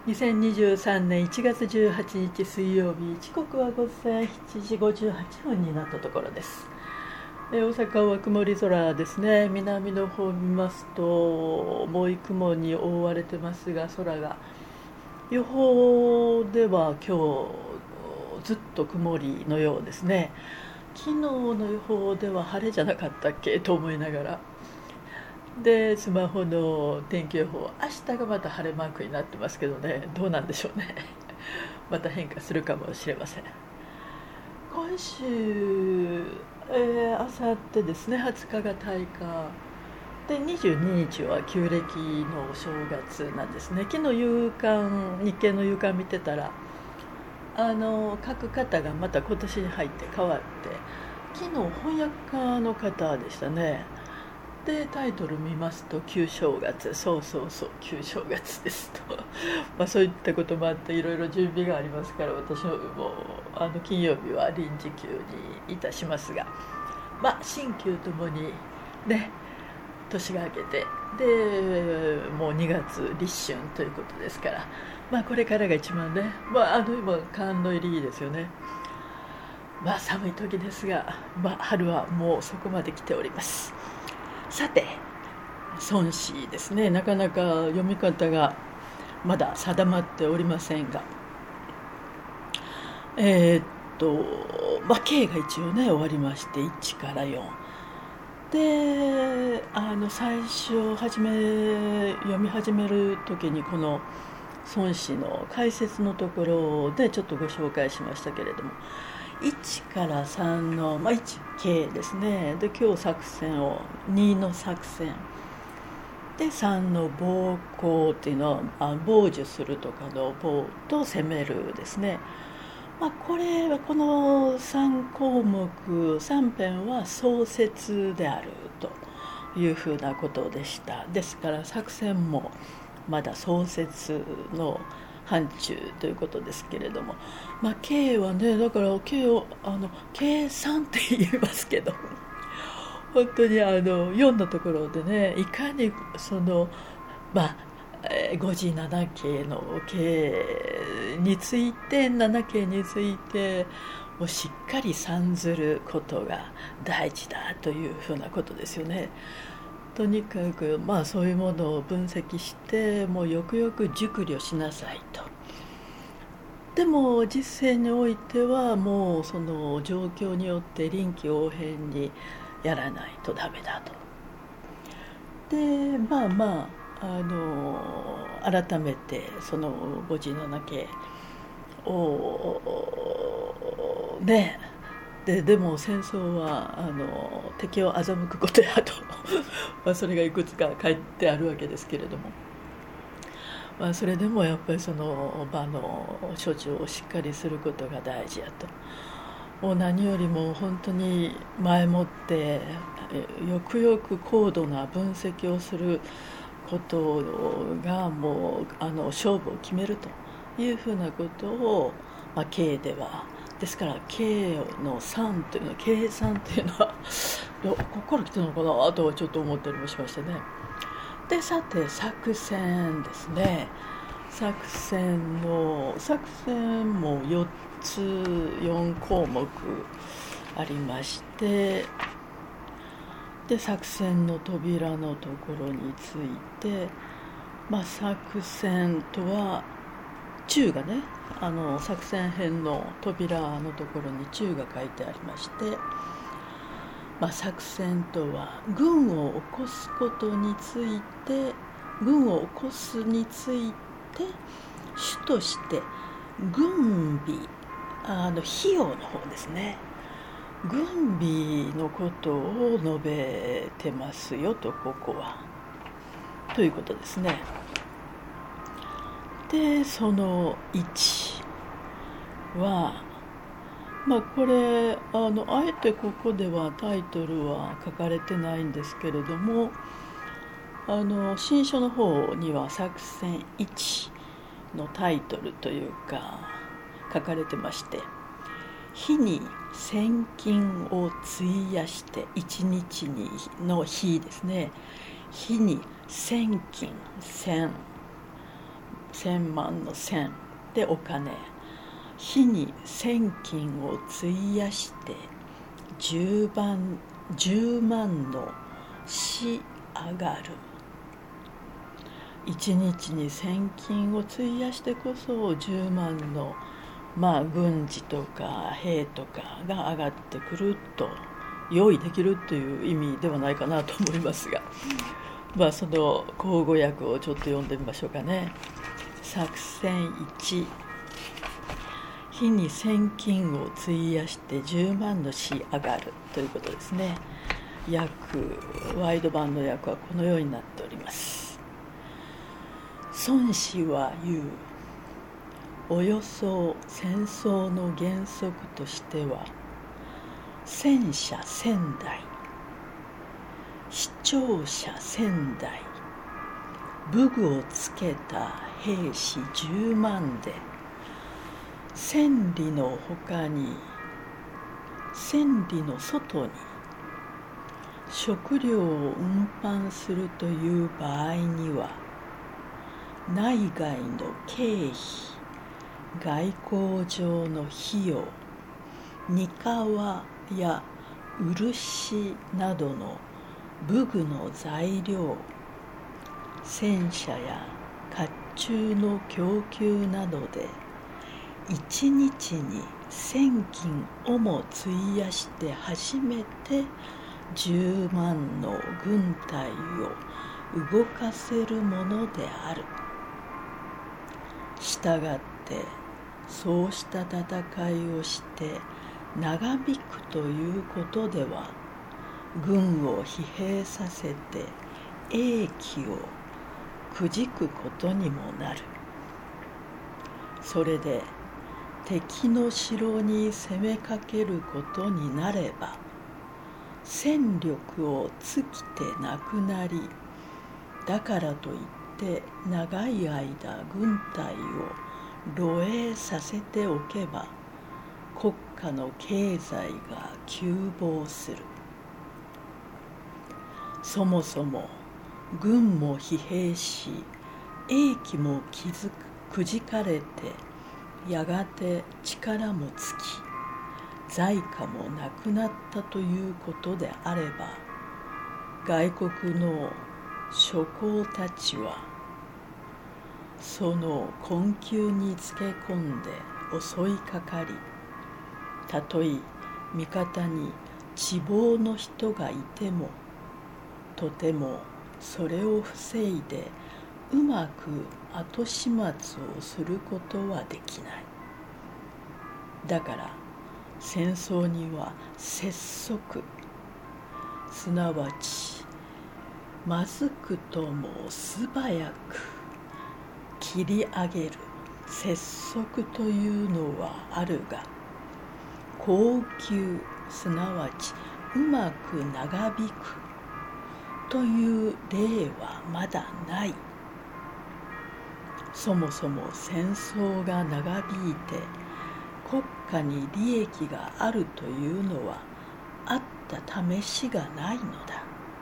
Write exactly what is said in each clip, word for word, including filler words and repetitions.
にせんにじゅうさんねんいちがつじゅうはちにち水曜日、時刻は午前しちじごじゅうはっぷんになったところです。え大阪は曇り空ですね。南の方を見ますと重い雲に覆われてますが、空が予報では今日ずっと曇りのようですね。昨日の予報では晴れじゃなかったっけと思いながら、でスマホの天気予報、明日がまた晴れマークになってますけどね、どうなんでしょうね。また変化するかもしれません。今週、えー、あさってですね、はつかが大火で、にじゅうににちは旧暦のお正月なんですね。昨日夕刊、日経の夕刊見てたら、あの書く方がまた今年に入って変わって、昨日翻訳家の方でしたね。でタイトル見ますと旧正月、そうそうそう旧正月ですとまあそういったこともあっていろいろ準備がありますから、私もあの金曜日は臨時休にいたしますが、まあ新旧ともにね、年が明けて、でもうにがつ立春ということですから、まあこれからが一番ね、まああの今寒の入りですよね。まあ寒い時ですが、まあ春はもうそこまで来ております。さて、孫子ですね。なかなか読み方がまだ定まっておりませんが、えー、っとまあ経が一応ね終わりまして、いちからよんで、あの最初始め読み始める時にこの孫子の解説のところでちょっとご紹介しましたけれども、いちからさんの、まあ、いち経ですね。で今日作戦をにの作戦で、さんの暴行っていうのはあ傍受するとかの暴と攻めるですね。まあ、これはこのさんこうもくさん編は創設であるというふうなことでした。ですから作戦もまだ創設の範疇ということですけれども、まあ、計はね、だから計をあの計算って言いますけど、本当にあのよんのところでね、いかにそのまあごじななけいの計についてななけいについてをしっかり算ずることが大事だというふうなことですよね。とにかくまあそういうものを分析して、もうよくよく熟慮しなさいと。でも実践においてはもうその状況によって臨機応変にやらないとダメだと。でまあまああの改めてそのごじななけいをね、ででも戦争はあの敵を欺くことやとまあそれがいくつか書いてあるわけですけれども、まあ、それでもやっぱりその場の処置をしっかりすることが大事やと。もう何よりも本当に前もってよくよく高度な分析をすることがもうあの勝負を決めるというふうなことを、まあ、経ではですから、経の算というのは計算というのはここから来てるのかなとはちょっと思ったりもしましてね。でさて作戦ですね。作戦の作戦もよっつよんこうもくありまして、で作戦の扉のところについて、まあ、作戦とは中がね、あの作戦編の扉のところに中が書いてありまして、まあ、作戦とは軍を起こすことについて、軍を起こすについて主として軍備、あの費用の方ですね、軍備のことを述べてますよと、ここはということですね。でそのいちは、まあこれあのあえてここではタイトルは書かれてないんですけれども、あの新書の方には作戦いちのタイトルというか書かれてまして、日に千金を費やして一日にの日ですね。日に千金、千千万の千でお金、日に千金を費やして十万十万のし上がる。一日に千金を費やしてこそ十万のまあ軍事とか兵とかが上がってくると用意できるという意味ではないかなと思いますが、まあその口語訳をちょっと読んでみましょうかね。作戦いち、日に千金を費やして十万のし上がるということですね。訳、ワイド版の訳はこのようになっております。孫子は言う。およそ戦争の原則としては、戦車千台、視聴者千台、武具をつけた兵士十万で、千里のほかに千里の外に食料を運搬するという場合には、内外の経費、外交上の費用、にかわや漆などの武具の材料、戦車や甲冑の供給などで一日に千金をも費やして初めて十万の軍隊を動かせるものである。したがってそうした戦いをして長引くということでは、軍を疲弊させて英気をくじくことにもなる。それで敵の城に攻めかけることになれば、戦力を尽きてなくなり、だからといって長い間軍隊を漏洩させておけば、国家の経済が急暴する。そもそも軍も疲弊し、英気もくじかれて、やがて力も尽き、財貨もなくなったということであれば、外国の諸侯たちはその困窮につけ込んで襲いかかり、たとえ味方に知謀の人がいても、とてもそれを防いでうまく後始末をすることはできない。だから戦争には拙速、すなわちまずくとも素早く切り上げる拙速というのはあるが、恒久、すなわちうまく長引くという例はまだない。そもそも戦争が長引いて国家に利益があるというのはあった試しがないのだ。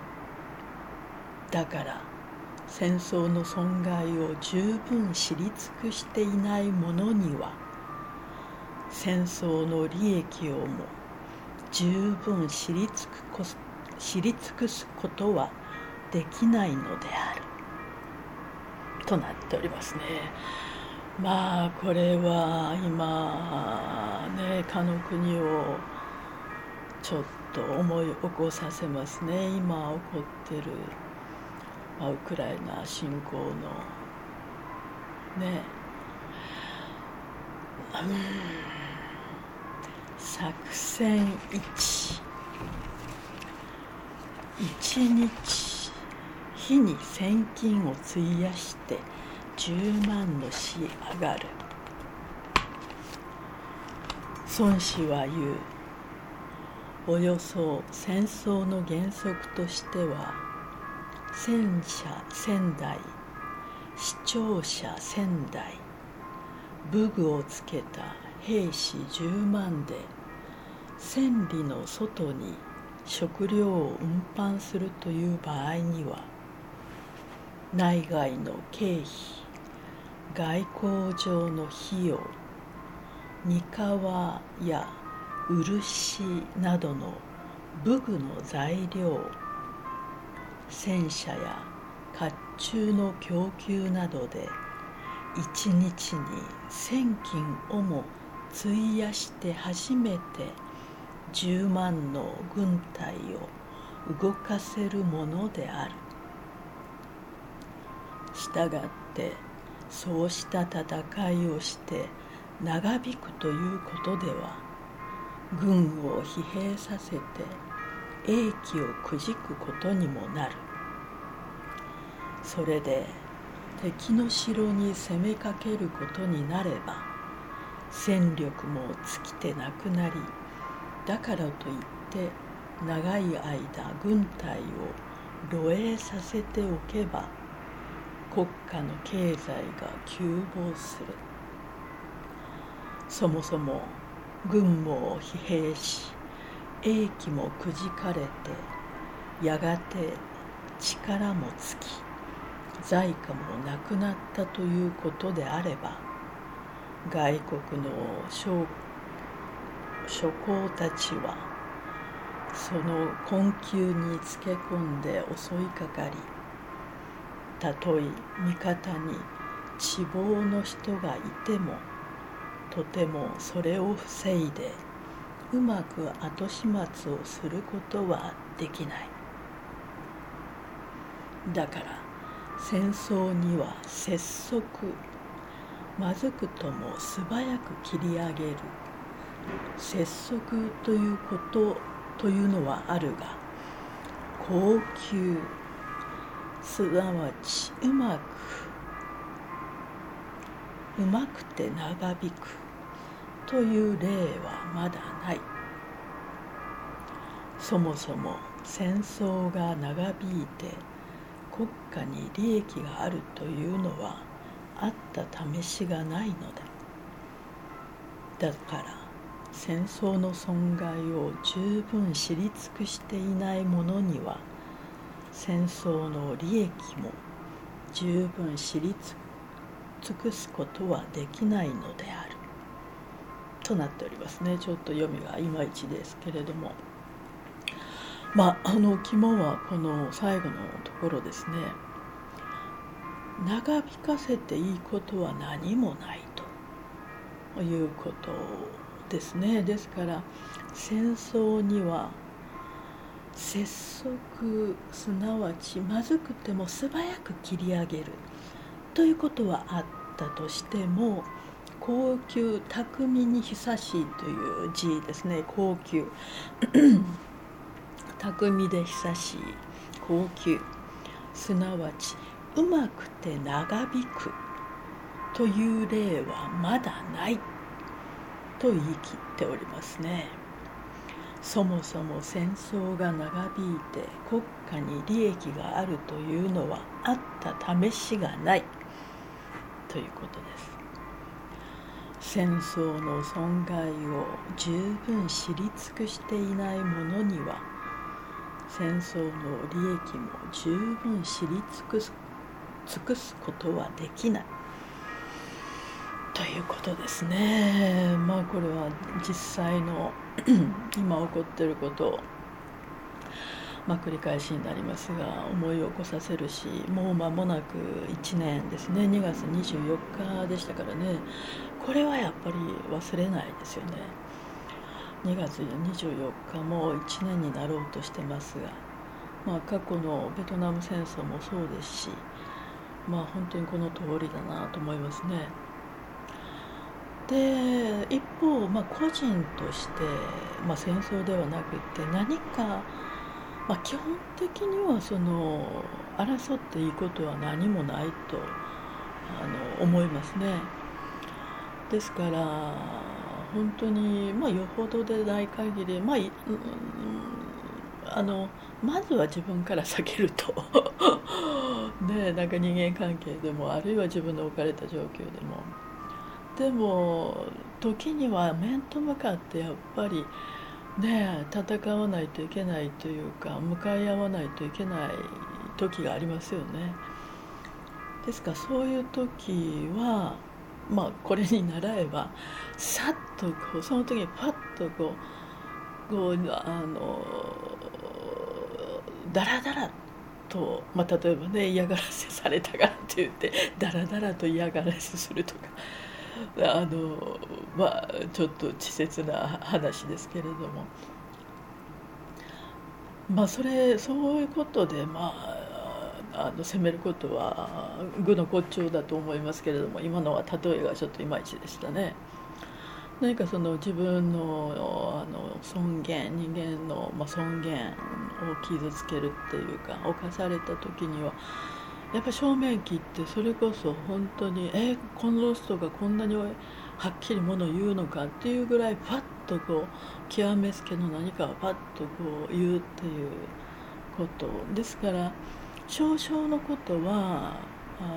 だから戦争の損害を十分知り尽くしていない者には、戦争の利益をも十分知り尽くこ知り尽くすことはできないのであるとなっておりますね。まあこれは今ね、かの国をちょっと思い起こさせますね。今起こってる、まあ、ウクライナ侵攻のね、うん、作戦いち、一日日に千金を費やして十万のし上がる。孫子は言う。およそ戦争の原則としては、戦車千台、視聴者千台、武具をつけた兵士十万で、千里の外に食料を運搬するという場合には、内外の経費、 外交上の費用、三河や漆などの武具の材料、戦車や甲冑の供給などで一日に千金をも費やして初めて十万の軍隊を動かせるものである。したがってそうした戦いをして長引くということでは、軍を疲弊させて英気をくじくことにもなる。それで敵の城に攻めかけることになれば、戦力も尽きてなくなり、だからといって長い間軍隊を漏洩させておけば、国家の経済が急暴する。そもそも軍も疲弊し、英気もくじかれて、やがて力も尽き、財貨もなくなったということであれば、外国の諸諸侯たちはその困窮につけ込んで襲いかかり、たとえ味方に知謀の人がいても、とてもそれを防いでうまく後始末をすることはできない。だから戦争には拙速、まずくとも素早く切り上げる拙速ということというのはあるが、高級、すなわちうまくうまくて長引くという例はまだない。そもそも戦争が長引いて国家に利益があるというのはあった試しがないのだ。だから戦争の損害を十分知り尽くしていない者には、戦争の利益も十分知り尽くすことはできないのであるとなっておりますね。ちょっと読みがいまいちですけれども、まああの肝はこの最後のところですね。長引かせていいことは何もないということですね。ですから戦争には拙速、すなわちまずくても素早く切り上げるということはあったとしても、高級、巧みに久しいという字ですね。高級巧みで久しい、高級、すなわちうまくて長引くという例はまだないと言い切っておりますね。そもそも戦争が長引いて国家に利益があるというのはあった試しがないということです。戦争の損害を十分知り尽くしていない者には、戦争の利益も十分知り尽くす、尽くすことはできないということですね。まあこれは実際の今起こっていることを、まあ、繰り返しになりますが思い起こさせるし、もう間もなくいちねんですね。にがつにじゅうよっかでしたからね。これはやっぱり忘れないですよね。にがつにじゅうよっかもいちねんになろうとしてますが、まあ、過去のベトナム戦争もそうですし、まあ本当にこの通りだなと思いますね。で一方、まあ、個人として、まあ、戦争ではなくて何か、まあ、基本的にはその争っていいことは何もないとあの思いますね。ですから本当に、まあ、よほどでない限り、まあ、うん、あのまずは自分から避けるとね、なんか人間関係でもあるいは自分の置かれた状況でも。でも時には面と向かってやっぱりね戦わないといけないというか、向かい合わないといけない時がありますよね。 ですからそういう時は、まあ、これに習えばさっとこうその時にパッとこうこうあのダラダラと、まあ、例えばね嫌がらせされたからって言ってダラダラと嫌がらせするとか、あのまあちょっと稚拙な話ですけれども、まあそれそういうことでまああの責めることは愚の骨頂だと思いますけれども、今のは例えがちょっといまいちでしたね。何かその自分のあの尊厳人間の、まあ、尊厳を傷つけるっていうか侵された時にはやっぱ正面切ってそれこそ本当にえこの人がこんなにはっきりものを言うのかっていうぐらいパッとこう極めつけの何かをパッとこう言うっていうことですから、少々のことはあ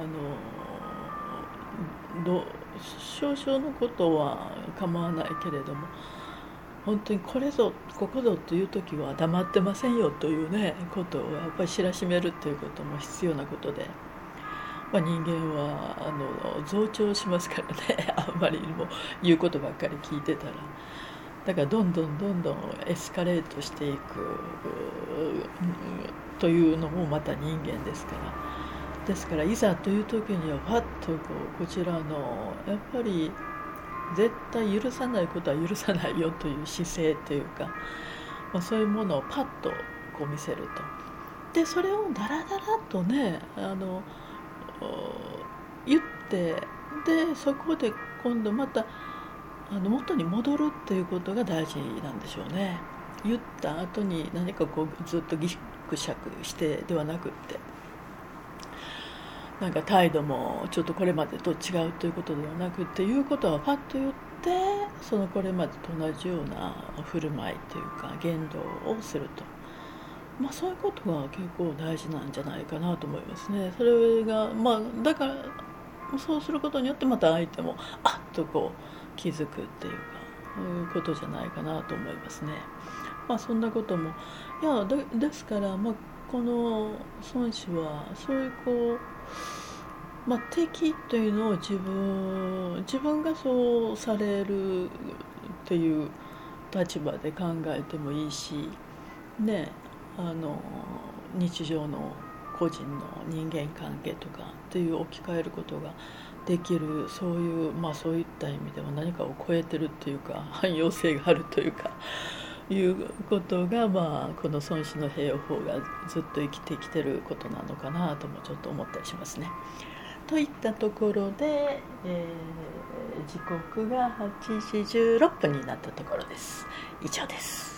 のど少々のことは構わないけれども、本当にこれぞここぞという時は黙ってませんよというねことをやっぱり知らしめるということも必要なことで、まあ、人間はあの増長しますからねあんまりもう言うことばっかり聞いてたら。だからどんどんどんどんエスカレートしていくというのもまた人間ですから。ですからいざという時にはパッとこうこちらのやっぱり絶対許さないことは許さないよという姿勢というか、まあ、そういうものをパッとこう見せると。でそれをダラダラとねあの言って、でそこで今度またあの元に戻るっていうことが大事なんでしょうね。言った後に何かこうずっとギクシャクしてではなくって、なんか態度もちょっとこれまでと違うということではなくっていうことはパッと言って、そのこれまでと同じような振る舞いというか言動をすると、まあそういうことが結構大事なんじゃないかなと思いますね。それがまあだからそうすることによってまた相手もあっとこう気づくっていうかそういうことじゃないかなと思いますね。まあそんなこともいや で, ですから、まあ、この孫子はそういうこうまあ、敵というのを自分自分がそうされるという立場で考えてもいいし、ね、あの日常の個人の人間関係とかっていう置き換えることができる、そういう、まあ、そういった意味では何かを超えてるっていうか汎用性があるというかいうことが、まあ、この孫子の兵法がずっと生きてきてることなのかなともちょっと思ったりしますね。といったところで、えー、時刻がはちじじゅうろっぷんになったところです。以上です。